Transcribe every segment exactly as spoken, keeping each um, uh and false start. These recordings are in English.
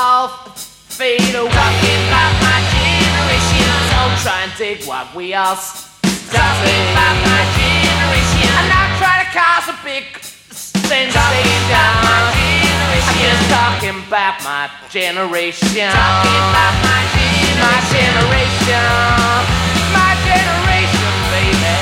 all fade away. Talking about my generation. Don't try and dig what we all started. Talking about my generation. I'm not trying to cause a big sensation. Talking about my generation. I'm just talking about my generation. Talking about my generation. My generation. My generation, baby.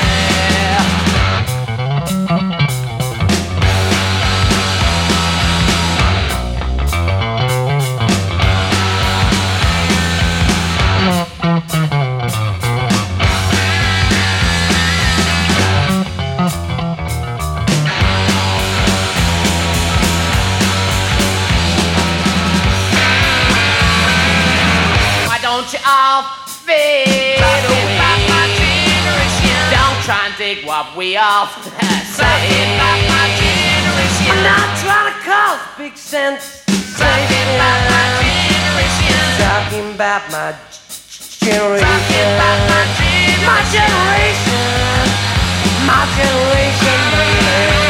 Don't you all fade Talking away. about my generation. Don't try and dig what we all say. Talking about my generation. I'm not trying to cause big sense. Talking about my generation. Talking about my generation. Talking about my generation. My generation. My generation, baby.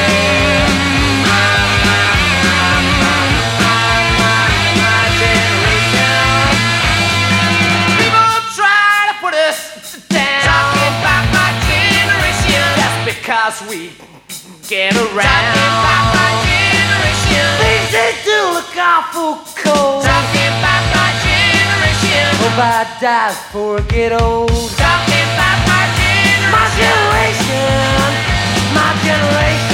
Because we get around. Talking about my generation. Things they do look awful cold. Talking about my generation. Hope I die before I get old. Talking about my generation. My generation. My generation.